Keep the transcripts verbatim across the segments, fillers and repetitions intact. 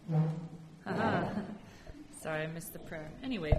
Haha. Sorry, I missed the prayer. Anyway,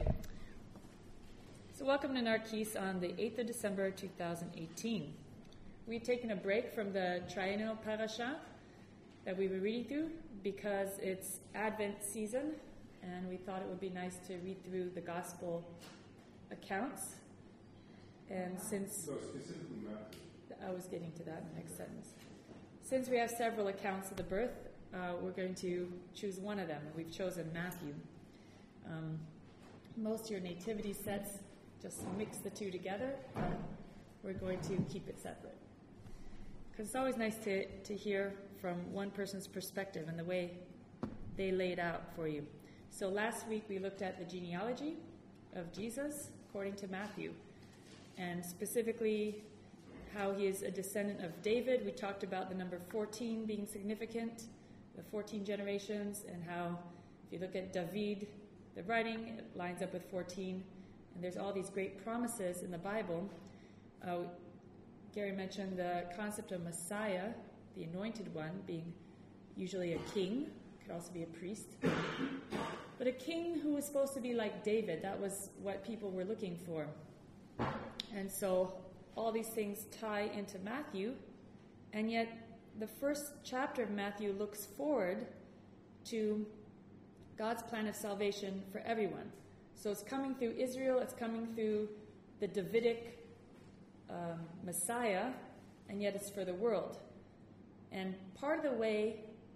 so welcome to Narkis on the eighth of December, two thousand eighteen. We've taken a break from the triennial parasha that we were reading through because it's Advent season, and we thought it would be nice to read through the gospel accounts. And since so specifically Matthew. I was getting to that next sentence. Since we have several accounts of the birth, uh, we're going to choose one of them, and we've chosen Matthew. Um, most of your nativity sets just mix the two together, but we're going to keep it separate. Because it's always nice to, to hear from one person's perspective and the way they laid out for you. So last week we looked at the genealogy of Jesus according to Matthew, and specifically how he is a descendant of David. We talked about the number fourteen being significant, the fourteen generations, and how if you look at David, the writing, it lines up with fourteen, and there's all these great promises in the Bible. Uh, Gary mentioned the concept of Messiah, the anointed one, being usually a king, could also be a priest, but a king who was supposed to be like David. That was what people were looking for. And so all these things tie into Matthew, and yet the first chapter of Matthew looks forward to God's plan of salvation for everyone. So it's coming through Israel, it's coming through the Davidic um, Messiah, and yet it's for the world. And part of the way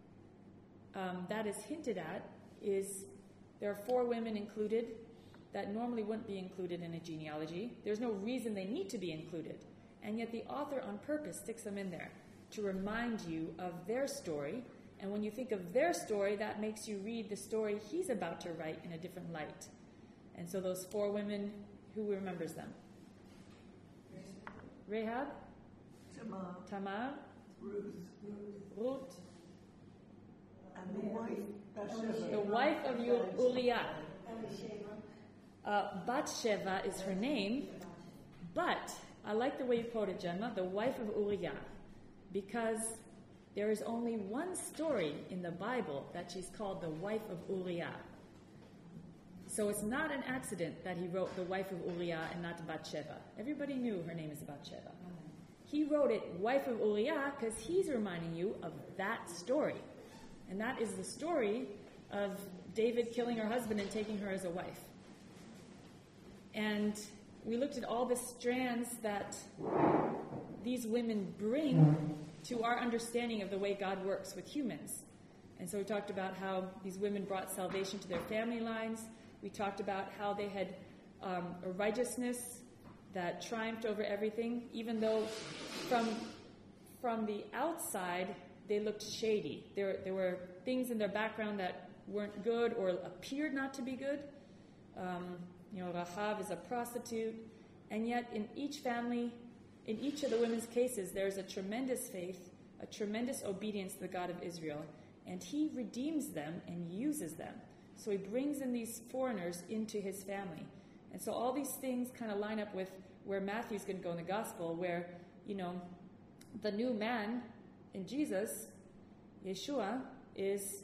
um, that is hinted at is there are four women included that normally wouldn't be included in a genealogy. There's no reason they need to be included. And yet the author on purpose sticks them in there to remind you of their story. And when you think of their story, that makes you read the story he's about to write in a different light. And so those four women, who remembers them? Rahab? Tamar. Tamar? Ruth. Ruth? And the wife, Bathsheba. The wife of Uriah. Uh, Bathsheba is her name, but I like the way you quoted, Gemma, the wife of Uriah, because there is only one story in the Bible that she's called the wife of Uriah. So it's not an accident that he wrote the wife of Uriah and not Bathsheba. Everybody knew her name is Bathsheba. He wrote it wife of Uriah because he's reminding you of that story. And that is the story of David killing her husband and taking her as a wife. And we looked at all the strands that these women bring to our understanding of the way God works with humans. And so we talked about how these women brought salvation to their family lines. We talked about how they had um, a righteousness that triumphed over everything, even though from from the outside they looked shady. There, there were things in their background that weren't good or appeared not to be good. Um, you know, Rahab is a prostitute, and yet in each family, in each of the women's cases, there's a tremendous faith, a tremendous obedience to the God of Israel, and he redeems them and uses them. So he brings in these foreigners into his family. And so all these things kind of line up with where Matthew's going to go in the gospel, where, you know, the new man in Jesus, Yeshua, is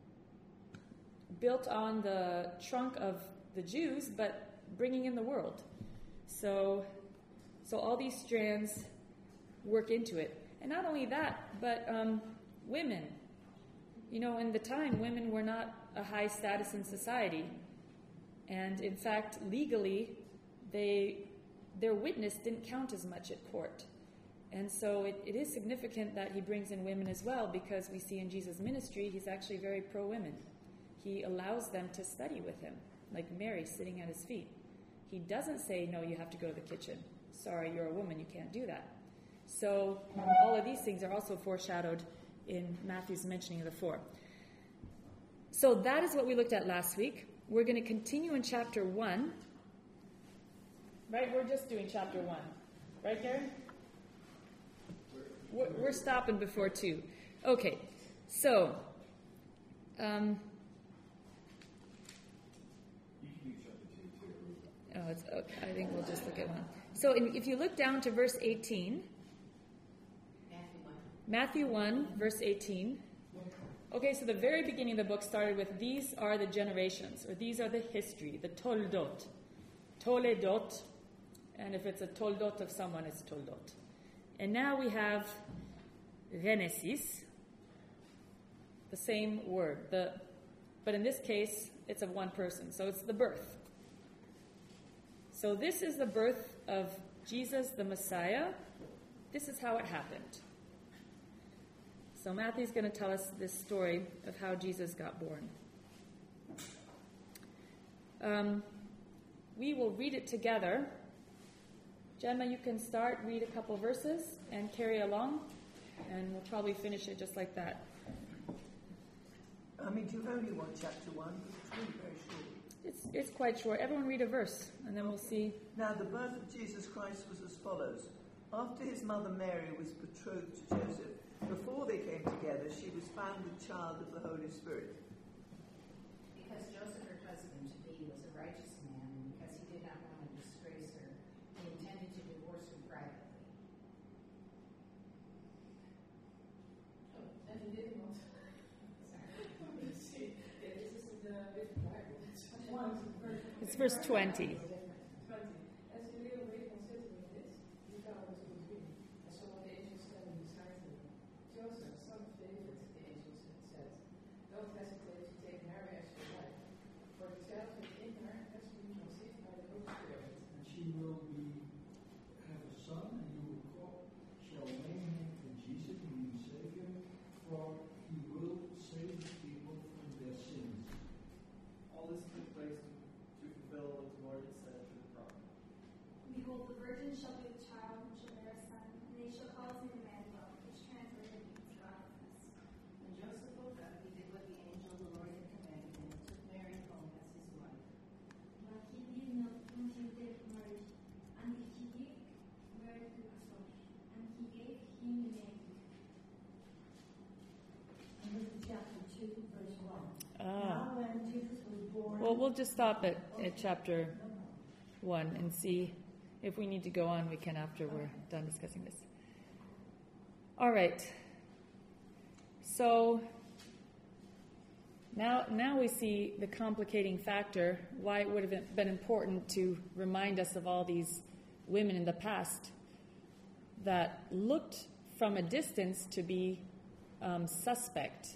built on the trunk of the Jews, but bringing in the world. So, so all these strands work into it. And not only that, but um, women. You know, in the time, women were not a high status in society. And in fact, legally, they their witness didn't count as much at court. And so it, it is significant that he brings in women as well, because we see in Jesus' ministry, he's actually very pro-women. He allows them to study with him, like Mary sitting at his feet. He doesn't say, no, you have to go to the kitchen. Sorry, you're a woman, you can't do that. So all of these things are also foreshadowed in Matthew's mentioning of the four. So that is what we looked at last week. We're going to continue in chapter one. Right? We're just doing chapter one. Right, Karen? We're, we're stopping before two. Okay. So, um, oh, it's okay. I think we'll just look at one. So in, if you look down to verse eighteen, Matthew one, verse eighteen, Okay, so the very beginning of the book started with these are the generations, or these are the history, the toldot. Toledot, and if it's a toldot of someone, it's toldot. And now we have Genesis, the same word, the, but in this case, it's of one person, so it's the birth. So this is the birth of Jesus the Messiah. This is how it happened. So Matthew's going to tell us this story of how Jesus got born. Um, we will read it together. Gemma, you can start, read a couple verses, and carry along, and we'll probably finish it just like that. I mean, you've only one chapter one, but it's really very short. It's, it's quite short. Everyone read a verse, and then we'll see. Now, the birth of Jesus Christ was as follows. After his mother Mary was betrothed to Joseph, before they came together, she was found with child of the Holy Spirit. Because Joseph, her husband-to-be, was a righteous man, and because he did not want to disgrace her, he intended to divorce her privately. Oh, and he didn't want to. Sorry. Let's see. Yeah, this is in the Bible. It's one. It's verse twenty. As the little raven said to me this, he found what he was doing. And so when the angel said beside him, Joseph, son of David, the angel said, don't hesitate to take Mary as your wife, for the child within her has been conceived by the Holy Spirit. And she will be have a son, and you will call, shall name him Jesus, meaning Savior, for he will save the people from their sins. All this took place to, to fulfill what the Lord had said through the prophet. Behold, the virgin shall be with child and shall bear a son, and they shall call his name Emmanuel, which translated means God with us. When Joseph woke up, he did what the angel of the Lord had commanded him, and took Mary home as his wife. But he did not consider marriage, and he gave birth to a son, and he gave him the name. And this is chapter two, verse one. Ah. Now when Jesus was born... Well, we'll just stop at, at chapter one and see if we need to go on. We can after we're done discussing this. All right. So now, now we see the complicating factor, why it would have been important to remind us of all these women in the past that looked from a distance to be um, suspect.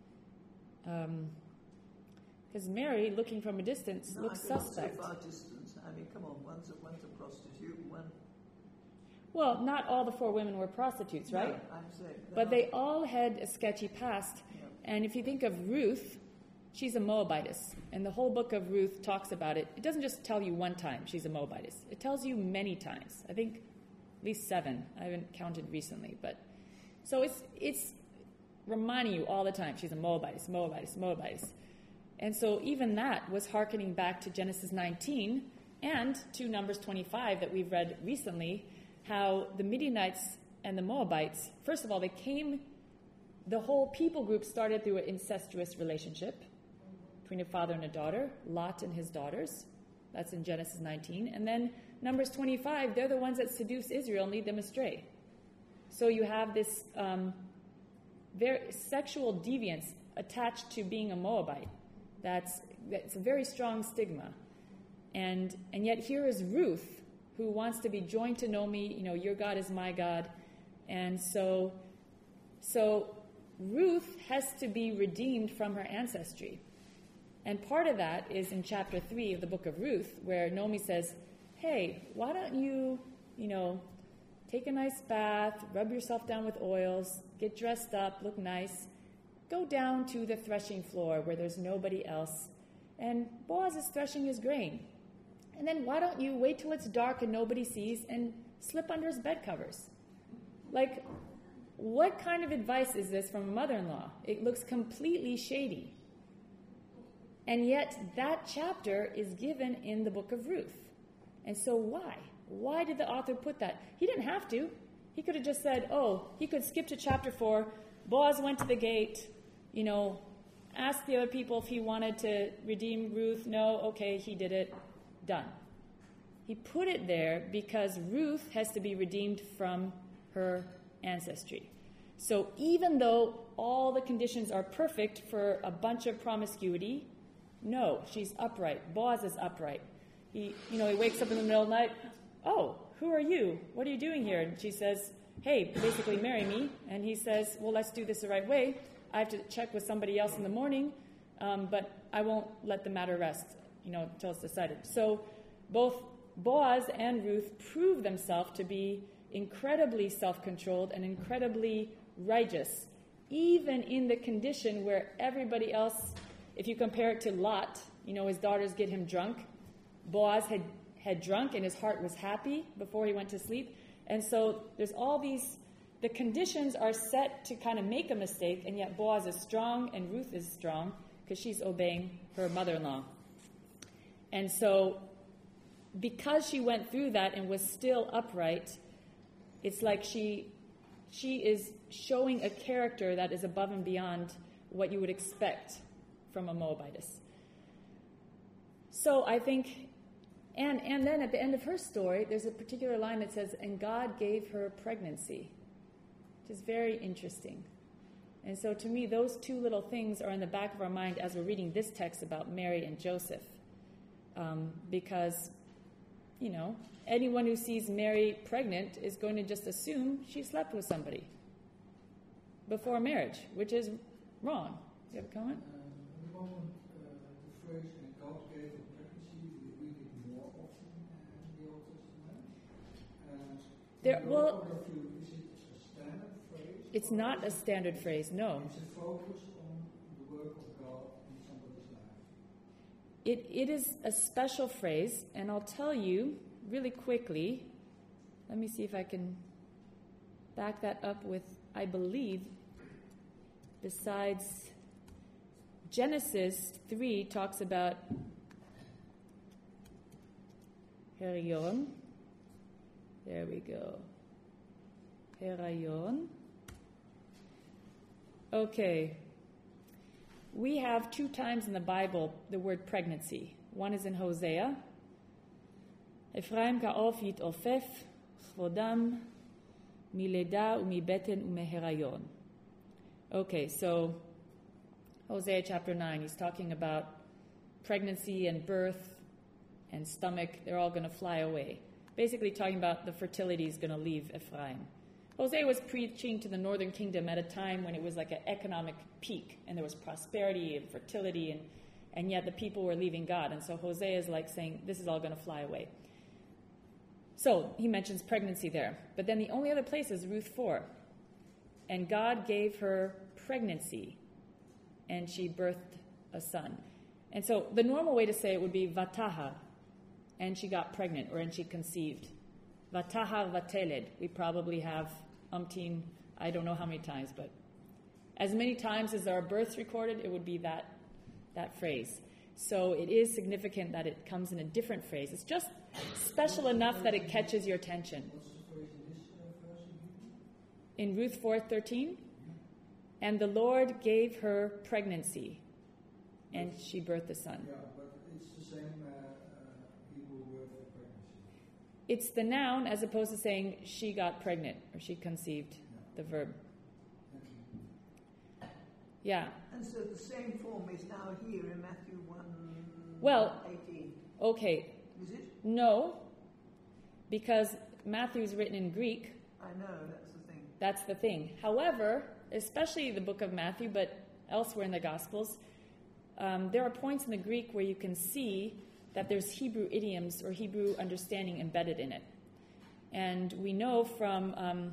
Because um, Mary, looking from a distance, No, looks I think suspect. So far distance. I mean, come on, one's a, one's a prostitute, one... Well, not all the four women were prostitutes, right? No, I'm saying... But they all had a sketchy past. Yeah. And if you think of Ruth, she's a Moabitess. And the whole book of Ruth talks about it. It doesn't just tell you one time she's a Moabitess. It tells you many times. I think at least seven. I haven't counted recently. But so it's it's reminding you all the time she's a Moabitess, Moabitess, Moabitess. And so even that was hearkening back to Genesis nineteen and to Numbers twenty-five that we've read recently, how the Midianites and the Moabites, first of all, they came, the whole people group started through an incestuous relationship between a father and a daughter, Lot and his daughters. That's in Genesis nineteen. And then Numbers twenty-five, they're the ones that seduce Israel and lead them astray. So you have this um, very sexual deviance attached to being a Moabite. That's, that's a very strong stigma. And and yet here is Ruth, who wants to be joined to Naomi, you know, your God is my God. And so, so Ruth has to be redeemed from her ancestry. And part of that is in chapter three of the book of Ruth, where Naomi says, hey, why don't you, you know, take a nice bath, rub yourself down with oils, get dressed up, look nice, go down to the threshing floor where there's nobody else, and Boaz is threshing his grain. And then why don't you wait till it's dark and nobody sees and slip under his bed covers? Like, what kind of advice is this from a mother-in-law? It looks completely shady. And yet that chapter is given in the book of Ruth. And so why? Why did the author put that? He didn't have to. He could have just said, oh, he could skip to chapter four. Boaz went to the gate, you know, asked the other people if he wanted to redeem Ruth. No, okay, he did it. Done. He put it there because Ruth has to be redeemed from her ancestry. So even though all the conditions are perfect for a bunch of promiscuity, no, she's upright. Boaz is upright. He, you know, he wakes up in the middle of the night. Oh, who are you? What are you doing here? And she says, hey, basically marry me. And he says, well, let's do this the right way. I have to check with somebody else in the morning, um, but I won't let the matter rest, you know, until it's decided. So both Boaz and Ruth prove themselves to be incredibly self-controlled and incredibly righteous, even in the condition where everybody else, if you compare it to Lot, you know, his daughters get him drunk. Boaz had, had drunk and his heart was happy before he went to sleep. And so there's all these, the conditions are set to kind of make a mistake, and yet Boaz is strong and Ruth is strong because she's obeying her mother-in-law. And so because she went through that and was still upright, it's like she she is showing a character that is above and beyond what you would expect from a Moabitess. So I think, and and then at the end of her story, there's a particular line that says, and God gave her pregnancy, which is very interesting. And so to me, those two little things are in the back of our mind as we're reading this text about Mary and Joseph. Um, because, you know, anyone who sees Mary pregnant is going to just assume she slept with somebody before marriage, which is wrong. Do you have a comment? Uh, at the moment, uh, the phrase, and God gave a pregnancy, we read it more often in the Old Testament. And There, in well, your point of view, is it a standard phrase? It's not a standard phrase, no. It's a focus on the work of God in somebody's life. It, it is a special phrase, and I'll tell you really quickly. Let me see if I can back that up with, I believe, besides Genesis three talks about Herayon. There we go. Herayon. Okay. We have two times in the Bible the word pregnancy. One is in Hosea. Ephraim ka'of yit'ofef, chvodam mileda umibeten umeherayon. Okay, so Hosea chapter nine, he's talking about pregnancy and birth and stomach. They're all going to fly away. Basically talking about the fertility is going to leave Ephraim. Hosea was preaching to the northern kingdom at a time when it was like an economic peak and there was prosperity and fertility, and, and yet the people were leaving God. And so Hosea is like saying, this is all going to fly away. So he mentions pregnancy there. But then the only other place is Ruth four. And God gave her pregnancy, and she birthed a son. And so the normal way to say it would be vataha, and she got pregnant, or and she conceived. Vatahar vateled. We probably have umpteen, I don't know how many times, but as many times as there are births recorded, it would be that that phrase. So it is significant that it comes in a different phrase. It's just special enough that it catches your attention. What's the phrase in this uh, verse? In Ruth four thirteen, and the Lord gave her pregnancy, and she birthed a son. Yeah, but it's the same uh, uh, Hebrew word for pregnancy. It's the noun as opposed to saying she got pregnant or she conceived, the verb. Thank you. Yeah. And so the same form is now here in Matthew one Well, eighteen. Okay. Is it? No, because Matthew's written in Greek. I know, that's the thing. That's the thing. However, especially the book of Matthew, but elsewhere in the Gospels, um, there are points in the Greek where you can see that there's Hebrew idioms or Hebrew understanding embedded in it. And we know from um,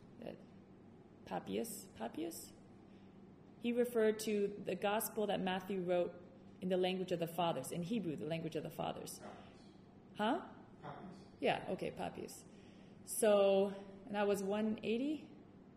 Papias, Papias? He referred to the gospel that Matthew wrote in the language of the fathers, in Hebrew, the language of the fathers. Huh? Copies. Yeah, okay, Papias. So, and that was one eighty?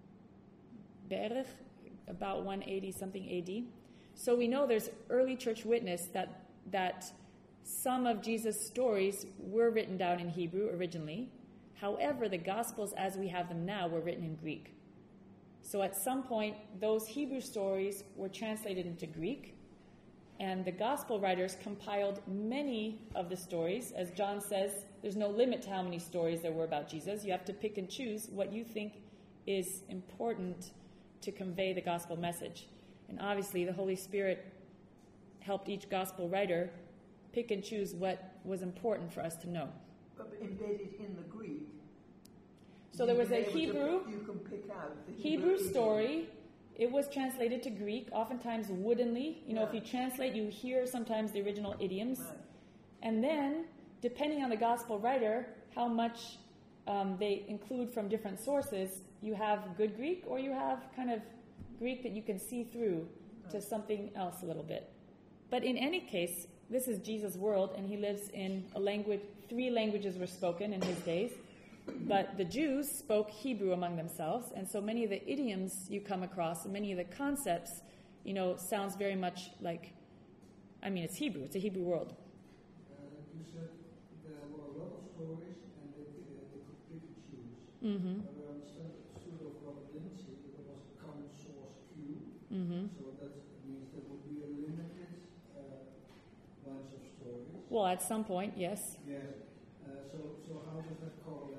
Berech, about one eighty something A D. So we know there's early church witness that that some of Jesus' stories were written down in Hebrew originally. However, the Gospels as we have them now were written in Greek. So at some point, those Hebrew stories were translated into Greek, and the Gospel writers compiled many of the stories. As John says, there's no limit to how many stories there were about Jesus. You have to pick and choose what you think is important to convey the gospel message. And obviously the Holy Spirit helped each gospel writer pick and choose what was important for us to know. But embedded in the Greek. So there was a you've been able to- Hebrew, you can pick out the Hebrew idiom. story. It was translated to Greek, oftentimes woodenly. You know, if Yeah. you translate, you hear sometimes the original idioms. Right. And then, depending on the gospel writer, how much um, they include from different sources, you have good Greek or you have kind of Greek that you can see through to something else a little bit. But in any case, this is Jesus' world, and he lives in a language, three languages were spoken in his days. But the Jews spoke Hebrew among themselves, and so many of the idioms you come across, and many of the concepts, you know, sounds very much like, I mean, it's Hebrew, it's a Hebrew world. Uh, you said there were a lot of stories and they, uh, they could pick and choose. Mm-hmm. Uh, we understand that the student of Robert Lindsay, there was a common source Q, Mm-hmm. so that means there would be a limited uh, bunch of stories. Well, at some point, yes. Yes. Uh, so, so how does that correlate?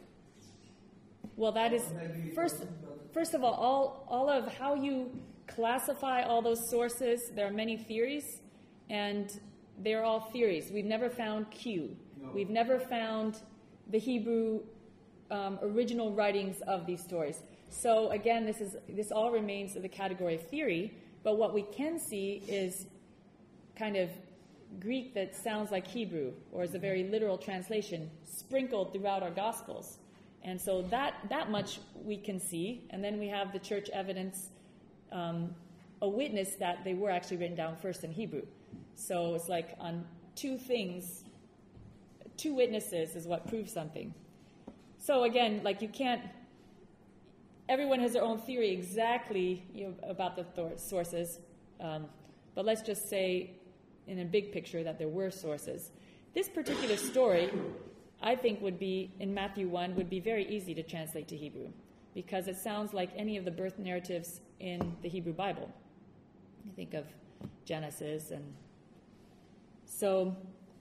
Well, that is, Or maybe it first, doesn't, but- first of all, all, all of how you classify all those sources, there are many theories, and they're all theories. We've never found Q. No. We've never found the Hebrew um, original writings of these stories. So again, this is this all remains in the category of theory, but what we can see is kind of Greek that sounds like Hebrew, or is a very literal translation, sprinkled throughout our Gospels. And so that, that much we can see, and then we have the church evidence, um, a witness that they were actually written down first in Hebrew. So it's like on two things, two witnesses is what proves something. So again, like you can't, everyone has their own theory exactly, you know, about the thor- sources, um, but let's just say in a big picture that there were sources. This particular story, I think, would be, in Matthew one, would be very easy to translate to Hebrew because it sounds like any of the birth narratives in the Hebrew Bible. You think of Genesis, and so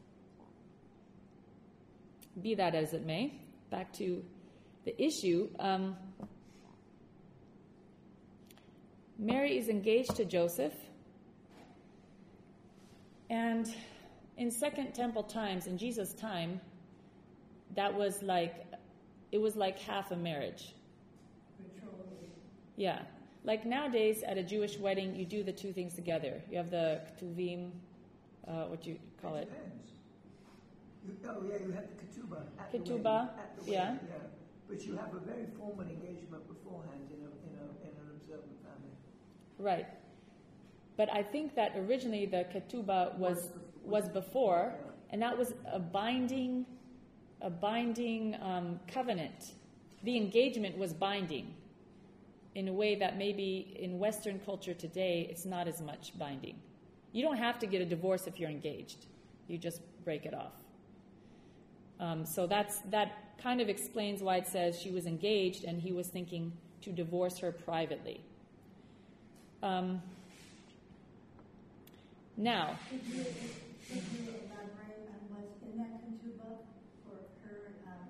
be that as it may, back to the issue. Um, Mary is engaged to Joseph, and in Second Temple times, in Jesus' time, that was like, it was like half a marriage. Yeah. Like nowadays at a Jewish wedding, you do the two things together. You have the ketuvim, uh, what do you call it? Depends. You, oh, yeah, you have the ketubah. At the Ketubah, wedding, at the yeah. wedding, yeah. But you have a very formal engagement beforehand in, a, in, a, in an observant family. Right. But I think that originally the ketubah was was before, Yeah. and that was a binding, a binding um, covenant. The engagement was binding in a way that maybe in Western culture today it's not as much binding. You don't have to get a divorce if you're engaged. You just break it off. Um, so that's that kind of explains why it says she was engaged and he was thinking to divorce her privately. Um, now, Could you, could you elaborate on what's in that ketubah for her? Um,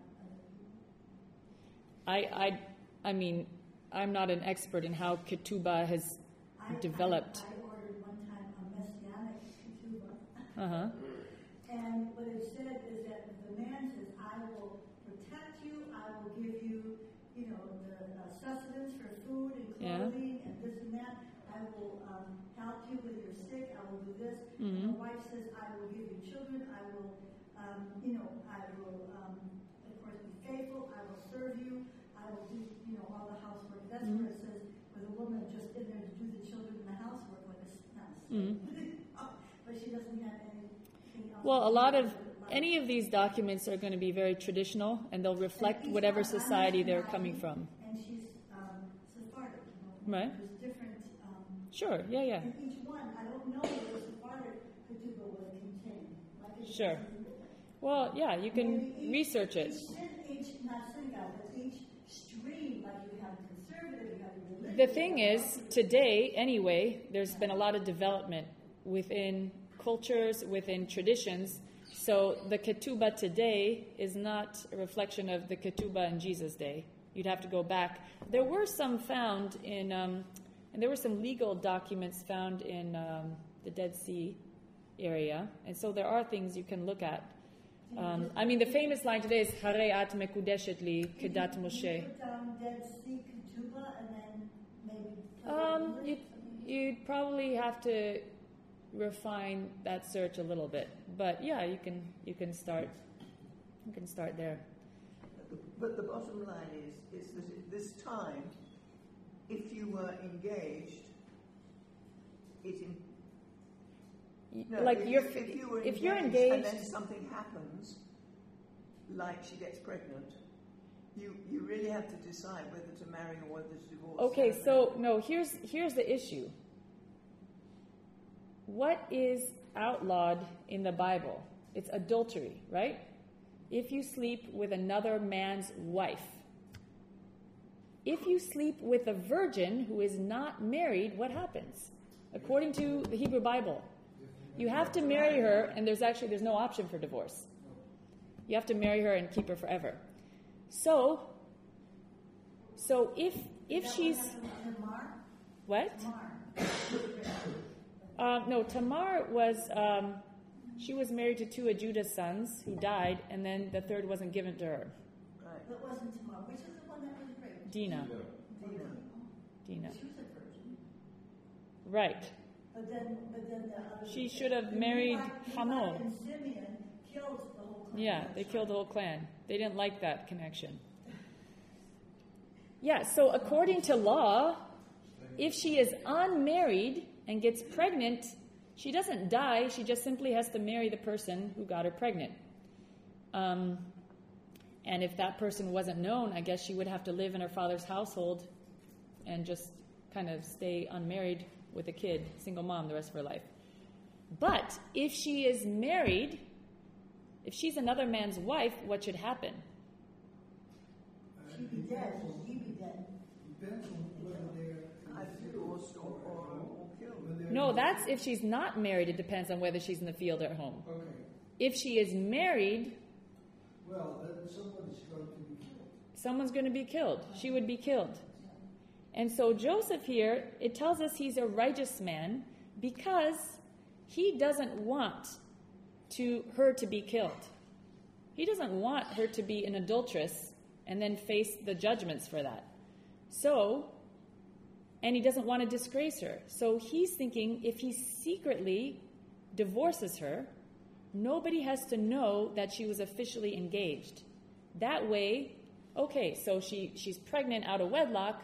I, I, I mean, I'm not an expert in how ketubah has I, developed. I, I ordered one time a messianic ketubah. Uh-huh. And what it said is that the man says, I will protect you, I will give you, you know, the uh, sustenance for food and Yeah. clothing and this and that. I will um, help you when you're sick, I will do this. Mhm. And the wife says, I will give you children, I will, um, you know, I will, um, of course, be faithful, I will serve you, I will do, you know, all the housework. That's Mhm. where it says, with a woman just in there to do the children and the housework, like a, not a Mhm. but she doesn't have anything else. Well, a to lot do of with it, like- any of these documents are going to be very traditional, and they'll reflect And each whatever one, I'm society they're Ashkenazi, coming from. And she's um, Sephardic, you know. Right. There's different, um, Sure. Yeah. Yeah. and each one, I don't know where the Sephardic ketubah was contained. Like it Sure. doesn't- Well, yeah. You can maybe each- research it. Each, syn- each, not synagogue, but each stream, like you have conservative, you have religious. The thing is, today, anyway, there's been a lot of development within cultures, within traditions. So the ketubah today is not a reflection of the ketubah in Jesus' day. You'd have to go back. There were some found in, um, and there were some legal documents found in um, the Dead Sea area, and so there are things you can look at. Um, I mean, the famous line today is "Harei at mekudeshet li kedat Moshe." Put down Dead Sea Ketubah and then maybe. put Um, it in you'd, you'd probably have to refine that search a little bit, but yeah, you can you can start you can start there. But the, but the bottom line is, is that at this time, if you were engaged, it in, Y- no, like if, you're if, if you were if engaged, you're and engaged, then something happens, like she gets pregnant, you you really have to decide whether to marry or whether to divorce. okay. So no, here's here's the issue. What is outlawed in the Bible? It's adultery, right? If you sleep with another man's wife. If you sleep with a virgin who is not married, what happens? According to the Hebrew Bible, you have to marry her, and there's actually there's no option for divorce. You have to marry her and keep her forever. So, so if if Is that she's what happened to Tamar? what? Tamar. Um, no, Tamar was, um, she was married to two of Judah's sons who died, and then the third wasn't given to her. Right. That wasn't Tamar. Which is the one that was raped? Dinah. Yeah. Dina. Dinah. She was a virgin. Right. But then, but then the other. She should have the married Levi- Hamor. Levi and Simeon killed the whole clan. Yeah, they killed the whole clan. They didn't like that connection. Yeah, so according to law, if she is unmarried and gets pregnant, she doesn't die. She just simply has to marry the person who got her pregnant. Um, and if that person wasn't known, I guess she would have to live in her father's household and just kind of stay unmarried with a kid, single mom, the rest of her life. But if she is married, if she's another man's wife, what should happen? She'd be dead. He'd be dead. Depends on whether they're Either divorced or, or, or killed. whether they're- No, that's if she's not married. It depends on whether she's in the field or at home. Okay. If she is married, Well, then somebody's going to be killed. someone's going to be killed. She would be killed. And so Joseph here, it tells us he's a righteous man because he doesn't want to her to be killed. He doesn't want her to be an adulteress and then face the judgments for that. So, and he doesn't want to disgrace her. So he's thinking if he secretly divorces her, nobody has to know that she was officially engaged. That way, okay, so she, she's pregnant out of wedlock,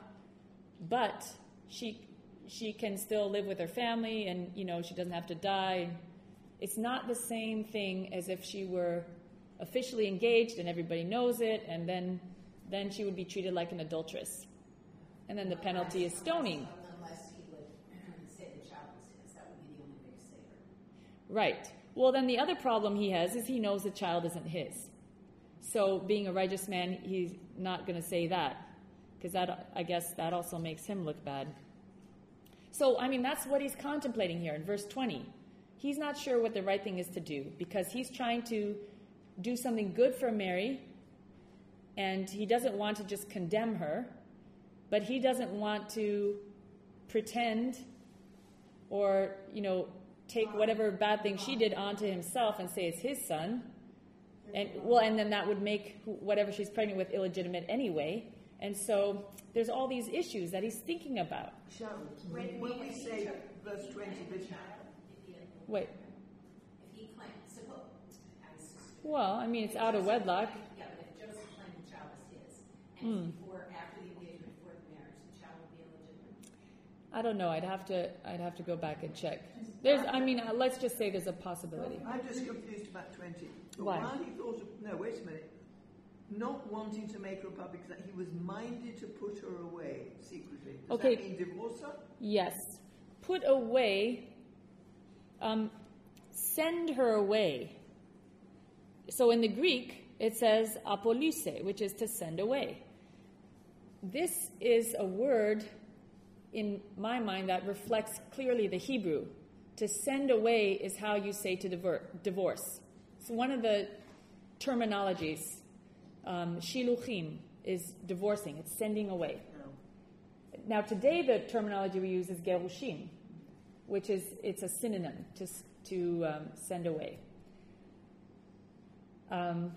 but she she can still live with her family and, you know, she doesn't have to die. It's not the same thing as if she were officially engaged and everybody knows it, and then then she would be treated like an adulteress. And then the penalty is stoning. Unless he would say the child was his, that would be the only way to save her. Right. Well, then the other problem he has is he knows the child isn't his. So being a righteous man, he's not going to say that, because that, I guess that also makes him look bad. So, I mean, that's what he's contemplating here in verse twenty. He's not sure what the right thing is to do because he's trying to do something good for Mary, and he doesn't want to just condemn her, but he doesn't want to pretend or, you know, take whatever bad thing she did onto himself and say it's his son. And well, and then that would make whatever she's pregnant with illegitimate anyway. And so there's all these issues that he's thinking about. Sharon, when, when we say verse twenty, that Wait. If he claimed, suppose, as, Well, I mean, it's out of wedlock. yeah, but if Joseph claimed the child was his, Hmm. and before, after the engagement, before the marriage, the child would be illegitimate. I don't know. I'd have to. I'd have to go back and check. There's. I mean, uh, let's just say there's a possibility. I'm just confused about twenty. But Why? While he thought of, no, wait a minute, not wanting to make her a public, that he was minded to put her away secretly. Does Okay. that mean divorce her? Yes. Put away. Um, send her away. So in the Greek, it says apolyse, which is to send away. This is a word, in my mind, that reflects clearly the Hebrew. To send away is how you say to divor- divorce. It's one of the terminologies. Um, shiluchim is divorcing. It's sending away. No. Now, today the terminology we use is gerushim, which is, it's a synonym to, s- to um, send away. Um,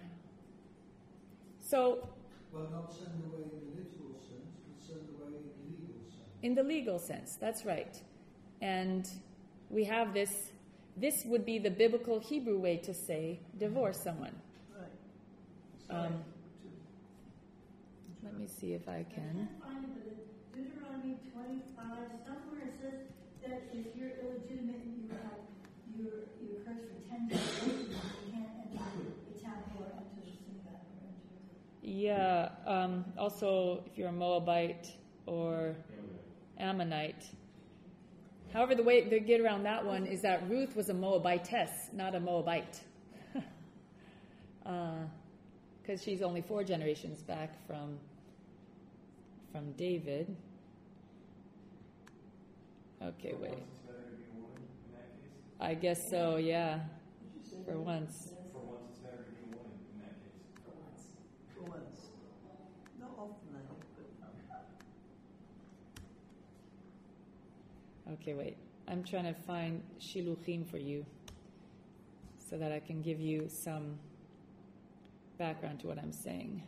so, Well, not send away in the literal sense, but send away in the legal sense. in the legal sense, that's right. And we have this, this would be the biblical Hebrew way to say divorce someone. Right. Sorry. Um, let me see if I I can. can't find it, but in Deuteronomy twenty-five, somewhere it says that if you're illegitimate and you have, you're, you're cursed for ten generations, you can't enter the temple or enter the synagogue or enter. Yeah, um, also if you're a Moabite or Ammonite. However, the way they get around that one is that Ruth was a Moabitess, not a Moabite. Because uh, she's only four generations back from from David. Okay, wait. Once it's better to be a woman in that case. I guess so, yeah, Did you say for that? once. For once, it's better to be a woman in that case. For once. For once. Not often, I think, but Okay, wait. I'm trying to find shiluchim for you so that I can give you some background to what I'm saying.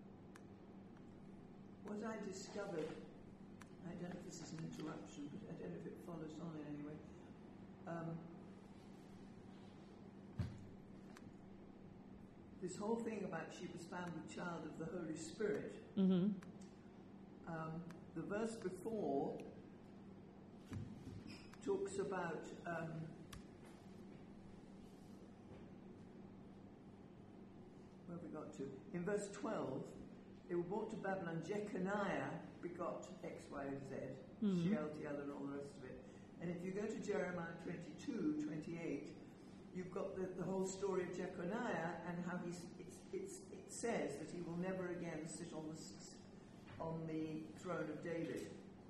what I discovered, I don't know if this is an interruption, but I don't know if it follows on in any way. Um, this whole thing about she was found the child of the Holy Spirit, Mm-hmm. um, the verse before talks about um, where have we got to? In verse twelve, they were brought to Babylon. Jeconiah begot X, Y, and Z, Mhm. Shealtiel, and all the rest of it. And if you go to Jeremiah twenty-two, twenty-eight, you've got the, the whole story of Jeconiah and how he's, it's, it's, it says that he will never again sit on the s- on the throne of David.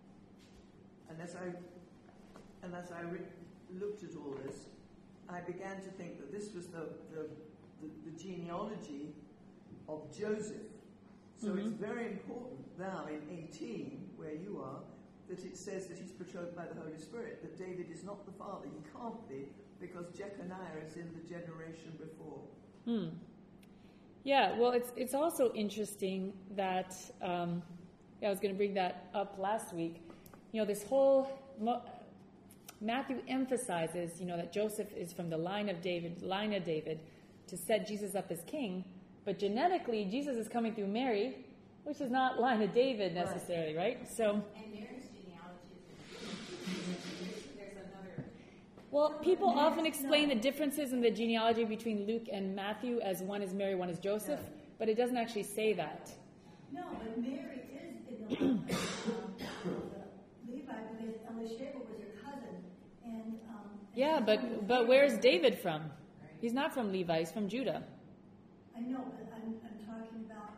And as I and as I re- looked at all this, I began to think that this was the the, the, the genealogy of Joseph. So Mhm. it's very important now in eighteen, where you are, that it says that he's betrothed by the Holy Spirit, that David is not the father. He can't be, because Jeconiah is in the generation before. Hmm. Yeah, well, it's it's also interesting that um, yeah, I was going to bring that up last week. You know, this whole Mo- Matthew emphasizes, you know, that Joseph is from the line of David, line of David, to set Jesus up as king. But genetically, Jesus is coming through Mary, which is not line of David necessarily, right? So, And Mary's genealogy is there's another. well, people often explain the differences in the genealogy between Luke and Matthew as one is Mary, one is Joseph, Yeah. but it doesn't actually say that. No, but Mary is in the line of um, the Levi because Elisheba was her cousin, and um, and Yeah, she's but one of the but where's favorites. David from? He's not from Levi, he's from Judah. I know, but I'm, I'm talking about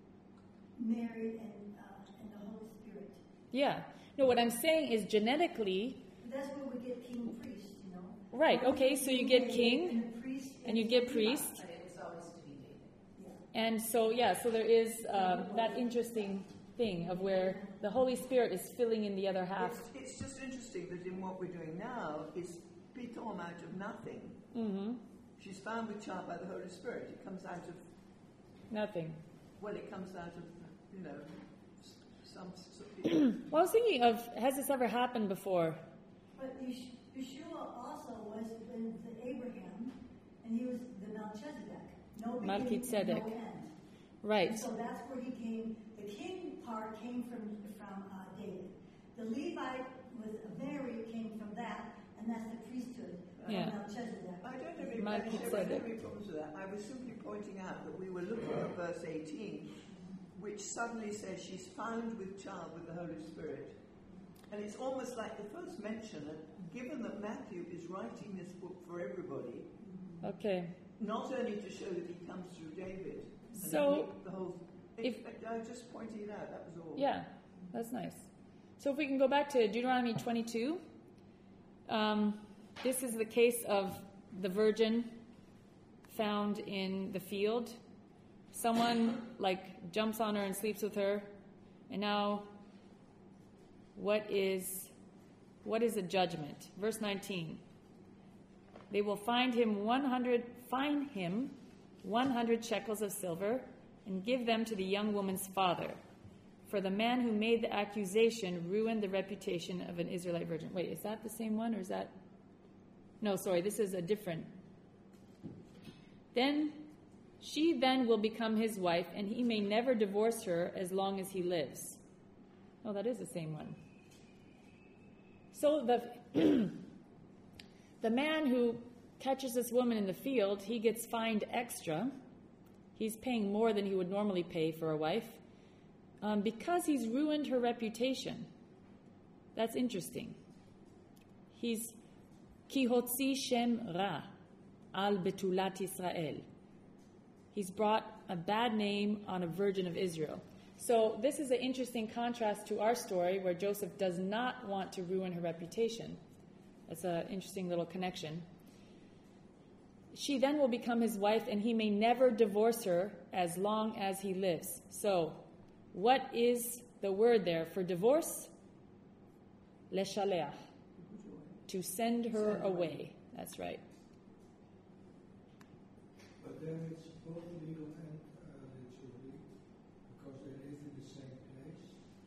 Mary and uh, and the Holy Spirit. Yeah. No, what I'm saying is genetically, That's where we get king priest, you know. right, okay, so you get king, and a priest, and you get priest, But it was always to be David. Yeah. and so, yeah, so there is um, that interesting thing of where the Holy Spirit is filling in the other half. It's, it's just interesting that in what we're doing now is Pitom out of nothing. Mm-hmm. She's found with child by the Holy Spirit. It comes out of, Nothing. well, it comes out of, you know, s- some... s- Well, I was thinking of, has this ever happened before? But Yesh- Yeshua also was with Abraham, and he was the Melchizedek. No beginning, Melchizedek. no end. Right. And so that's where he came. The king part came from from uh, David. The Levite was Mary came from that, and that's the priesthood from Yeah. Melchizedek. I don't have any, Mike I don't said have it. any problems with that. I was simply pointing out that we were looking at verse eighteen, which suddenly says she's found with child with the Holy Spirit. And it's almost like the first mention, that given that Matthew is writing this book for everybody, Okay. not only to show that he comes through David, and So, the whole... if- I was just pointing it out, that was all. Yeah, that's nice. So if we can go back to Deuteronomy twenty-two, um, this is the case of the virgin found in the field. someone like jumps on her and sleeps with her, and now what is what is a judgment? Verse nineteen. They will find him one hundred fine him one hundred shekels of silver and give them to the young woman's father. For the man who made the accusation ruined the reputation of an Israelite virgin. Wait, is that the same one or is that? No, sorry, this is a different. Then she then will become his wife, and he may never divorce her as long as he lives. Oh, that is the same one. So the the man who catches this woman in the field, he gets fined extra. He's paying more than he would normally pay for a wife um, because he's ruined her reputation. That's interesting. He's ki hotzi shem ra al betulat Israel. He's brought a bad name on a virgin of Israel. So this is an interesting contrast to our story where Joseph does not want to ruin her reputation. That's an interesting little connection. She then will become his wife, and he may never divorce her as long as he lives. So, what is the word there for divorce? Leshaleach. To send her away. That's right. But then it's both legal and uh, literally, because they live in the same place.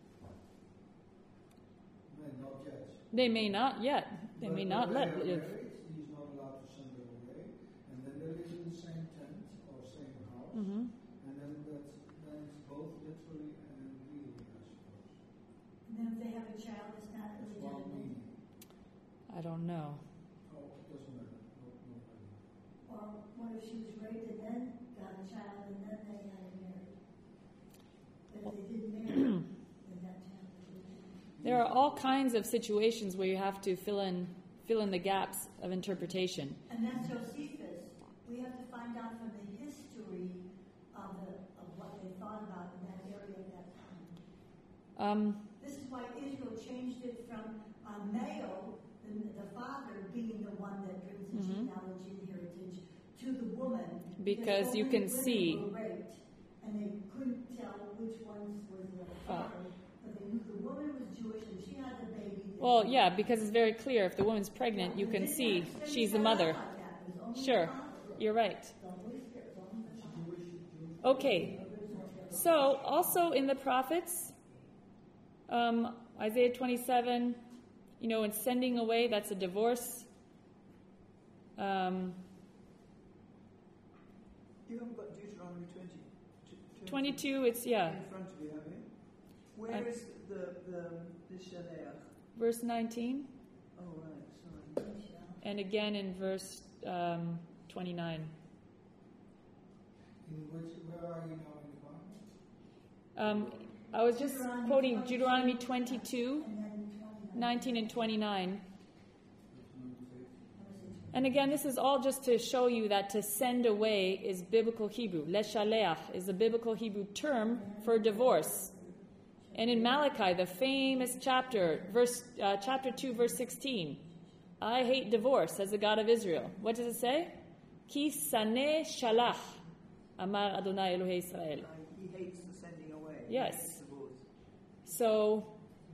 No, not yet. They may not yet. They But may when not they let are live. married, he's not allowed to send her away, and then they live in the same tent or same house, Mm-hmm. and then that's then it's both literally and legally, I suppose. And then if they have a child, it's not That's one illegitimate. meaning. I don't know. Oh, it doesn't matter. No, no matter. Or what if she was raped and then got a child and then they got married? But if they didn't marry, then that child was illegitimate. There are all kinds of situations where you have to fill in fill in the gaps of interpretation. And that's Josephus. We have to find out from the history of, the, of what they thought about in that area at that time. Um, This is why Israel changed it from uh, male, the, the father being the one that brings the Mhm. genealogy and heritage, to the woman. Because you only can women see- were raped, and they couldn't tell which ones was the Uh. father. But they knew the woman was Jewish and she had the baby. well, yeah, because it's very clear. If the woman's pregnant, you can see she's the mother. Sure, you're right. Okay, so also in the prophets, um, Isaiah twenty-seven, you know, in sending away, that's a divorce. Um, You haven't got Deuteronomy twenty, twenty-two, it's, yeah, in front of you, have you? Where I- is the the the shaleach? verse nineteen, Oh right, sorry. and again in verse um, twenty-nine. In which, where are you now in the Bible? Um, I was just quoting Deuteronomy twenty-two, And then twenty-nine. nineteen and twenty-nine. It's not faithful. And again, this is all just to show you that to send away is biblical Hebrew. Leshaleach is a biblical Hebrew term for divorce. And in Malachi, the famous chapter, verse uh, chapter two, verse sixteen, I hate divorce, says the God of Israel. What does it say? Ki saneh shalach, amar Adonai Elohei Israel. Uh, he hates the sending away. He Yes. hates divorce. So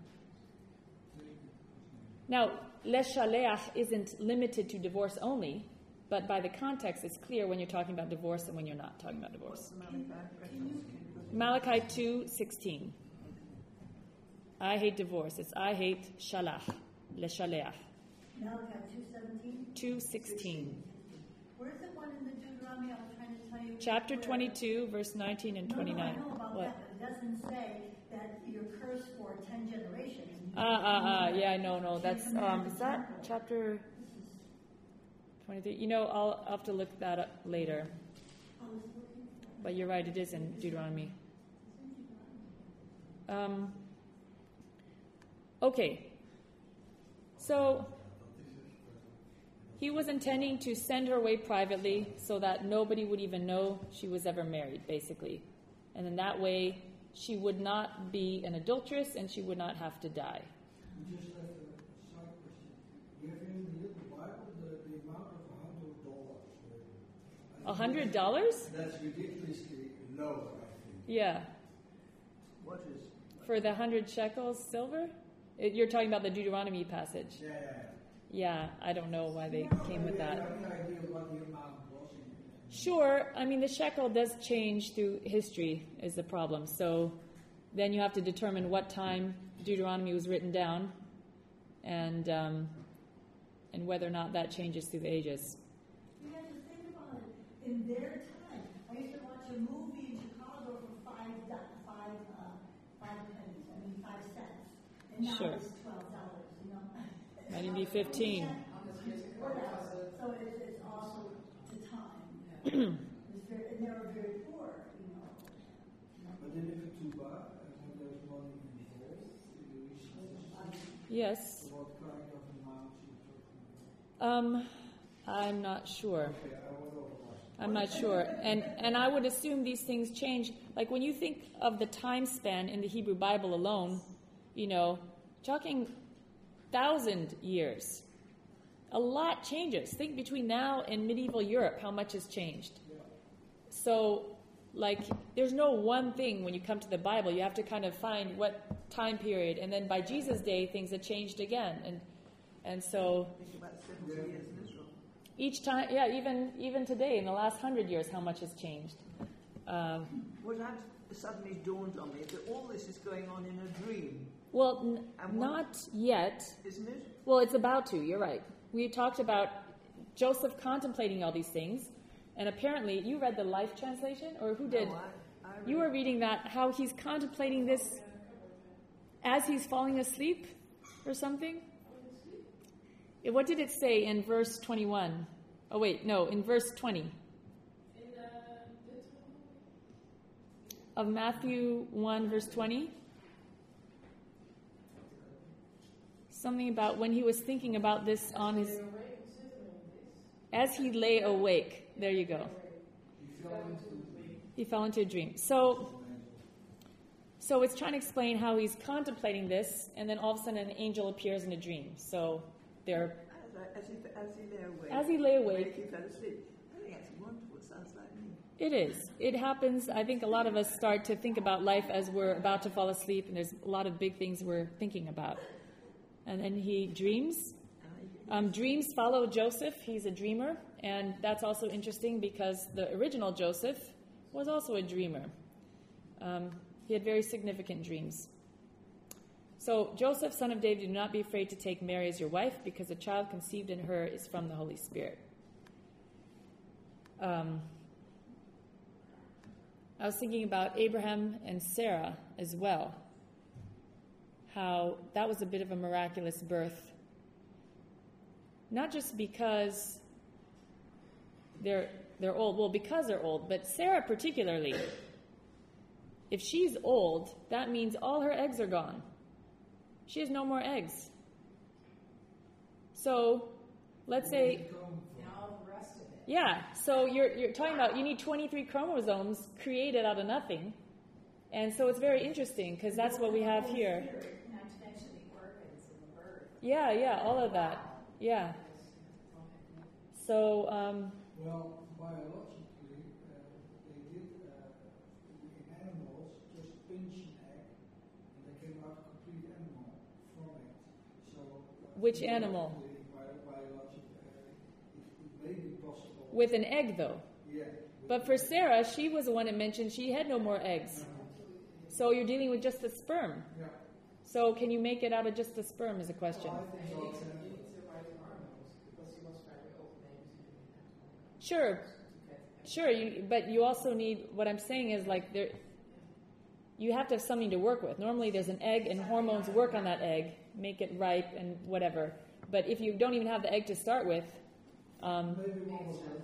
now, leshaleach isn't limited to divorce only, but by the context, it's clear when you're talking about divorce and when you're not talking about What's divorce. the Malachi reference? Can you go to- Malachi two sixteen. I hate divorce. It's I hate shalach, leshaleach. Malachi two seventeen. two sixteen. Where's the one in the Deuteronomy I was trying to tell you? Chapter where- twenty-two, verse nineteen and twenty-nine. No, no, I know about What? that, but it doesn't say that you're cursed for ten generations. Ah, ah, ah. Yeah, no, no. That's um. Is that chapter twenty-three? You know, I'll, I'll have to look that up later. I was looking for But you're right. It is in Deuteronomy. Um. Okay. So he was intending to send her away privately so that nobody would even know she was ever married, basically. And in that way, she would not be an adulteress and she would not have to die. We just have a side question. We have in the the Bible the, the amount of hundred dollars. A hundred dollars? That's ridiculously lower, I think. Yeah. What is? For the hundred shekels silver? It, you're talking about the Deuteronomy passage. Yeah, yeah, yeah. Yeah, I don't know why they came with that. I have any idea what the amount was in it. Sure. I mean, the shekel does change through history is the problem. So then you have to determine what time Deuteronomy was written down and um, and whether or not that changes through the ages. You have to think about it. In their time, I used to watch a movie in Chicago for five, do- five, uh, five pennies. I mean, five cents. And now Sure. it's twelve dollars. You know. Might even be fifteen. Whatever. So it's, it's also to time. It's very, and they were very poor. You know. But in the ketubah, when there's money involved, you receive Yes. what kind of amount you're talking about? Um, I'm not sure. Okay, I will go ask. I'm not sure. And and I would assume these things change. Like when you think of the time span in the Hebrew Bible alone, you know, talking thousand years. A lot changes. Think between now and medieval Europe, how much has changed. So, like, there's no one thing when you come to the Bible. You have to kind of find what time period. And then by Jesus' day, things had changed again. And and so Think about seventy years in Israel. each time, yeah, even even today, in the last hundred years, how much has changed. Um, What had suddenly dawned on me that all this is going on in a dream, well, n- And what- not yet. isn't it? Well, it's about to. You're right. We talked about Joseph contemplating all these things, and apparently, you read the Life translation, or who did? No, I, I You were reading that, how he's contemplating this as he's falling asleep, or something. Eh, What did it say in verse twenty-one? Oh wait, no, in verse twenty In uh, the of Matthew one, verse twenty. Something about when he was thinking about this on his, as he lay awake. There you go. You fell into He fell into a dream. So, so it's trying to explain how he's contemplating this, and then all of a sudden an angel appears in a dream. So they're As, I, as, he, as he lay awake. as he lay awake. He fell asleep. I think that's wonderful. It sounds like me. It is. It happens. I think a lot of us start to think about life as we're about to fall asleep, and there's a lot of big things we're thinking about. And then he dreams. Um, dreams follow Joseph. He's a dreamer, and that's also interesting because the original Joseph was also a dreamer. Um, he had very significant dreams. So, Joseph, son of David, do not be afraid to take Mary as your wife, because the child conceived in her is from the Holy Spirit. Um, I was thinking about Abraham and Sarah as well. How that was a bit of a miraculous birth. Not just because they're they're old, well, because they're old, but Sarah particularly. If she's old, that means all her eggs are gone. She has no more eggs. So, let's say, And all the rest of it. yeah, so you're you're talking about you need twenty-three chromosomes created out of nothing. And so it's very interesting because that's what we have here. Not to mention the organs and the birth. Yeah, yeah, all of that. Yeah. So, um, Well, biologically, uh, they did uh, in animals just pinch an egg, and they came out a complete animal from it. So, uh, Which animal? Bi- biologic, uh, it, it may be possible. with an egg, though. Yeah. But for Sarah, she was the one that mentioned she had no more eggs. So you're dealing with just the sperm. Yeah. So can you make it out of just the sperm is a question. Well, I think You so. need to, uh, you need to write hormones because he was very old maybe. Sure, sure, you, but you also need, what I'm saying is like there, you have to have something to work with. Normally there's an egg and hormones work on that egg, make it ripe and whatever. But if you don't even have the egg to start with, um, Maybe one was it.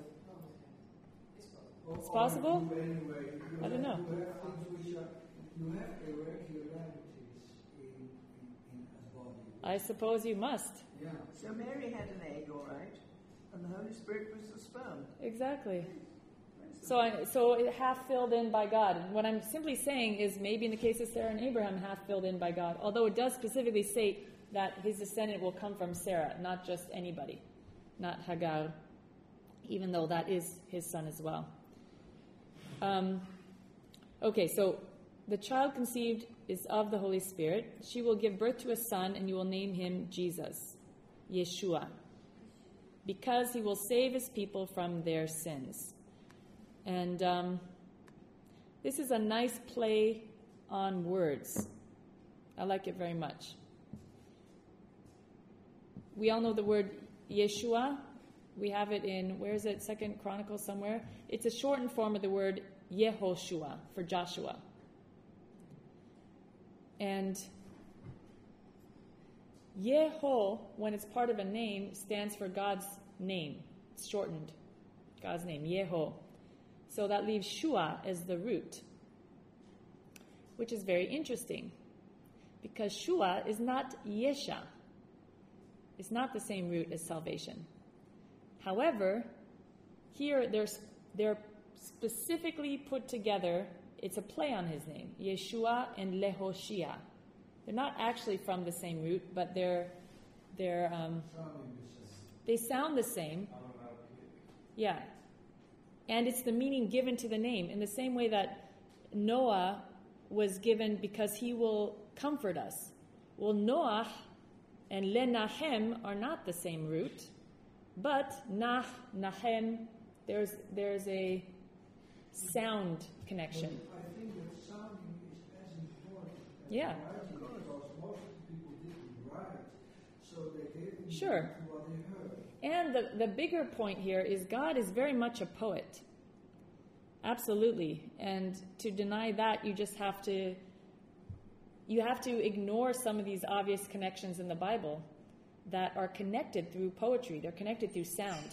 It's possible? Or you anyway, you I don't have- know. You have things which are, you have irregularities in, in, in a body. I suppose you must. Yeah. So Mary had an egg, all right, and the Holy Spirit was the sperm. Exactly. So, I, so it half filled in by God. And what I'm simply saying is maybe in the case of Sarah and Abraham, half filled in by God. Although it does specifically say that his descendant will come from Sarah, not just anybody, not Hagar, even though that is his son as well. Um, Okay, so the child conceived is of the Holy Spirit. She will give birth to a son, and you will name him Jesus, Yeshua, because he will save his people from their sins. And um, this is a nice play on words. I like it very much. We all know the word Yeshua. We have it in, where is it, Second Chronicles somewhere? It's a shortened form of the word Yehoshua for Joshua. And Yeho, when it's part of a name, stands for God's name. It's shortened. God's name, Yeho. So that leaves Shua as the root, which is very interesting, because Shua is not Yesha. It's not the same root as salvation. However, here they're, they're specifically put together. It's a play on his name, Yeshua and Lehoshia. They're not actually from the same root, but they're they're um, they sound the same. Yeah, and it's the meaning given to the name in the same way that Noah was given because he will comfort us. Well, Noah and Lenahem are not the same root, but Nah, Nahem, there's there's a sound connection. But I think that sounding is as important as Yeah. writing, because most of the people didn't write, so they gave meaning Sure. to what they heard. And the, the bigger point here is God is very much a poet. Absolutely. And to deny that, you just have to you have to ignore some of these obvious connections in the Bible that are connected through poetry. They're connected through sound.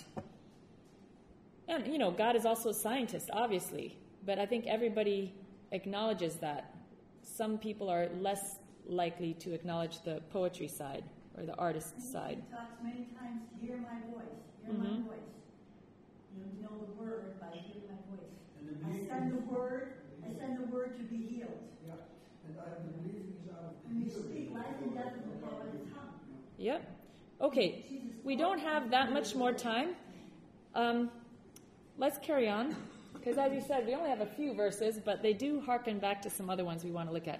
And, you know, God is also a scientist, obviously. But I think everybody acknowledges that. Some people are less likely to acknowledge the poetry side or the artist side. He talks many times, hear my voice, hear Mhm. my voice. You know the word by hearing my voice. And the I believing- send the word, I send the word to be healed. Yeah, and I the believing is out of the And you hearing. speak life and death in the power of the tongue. Yep. Okay, Jesus we don't have that much more time. Um, let's carry on, because as you said, we only have a few verses, but they do harken back to some other ones we want to look at.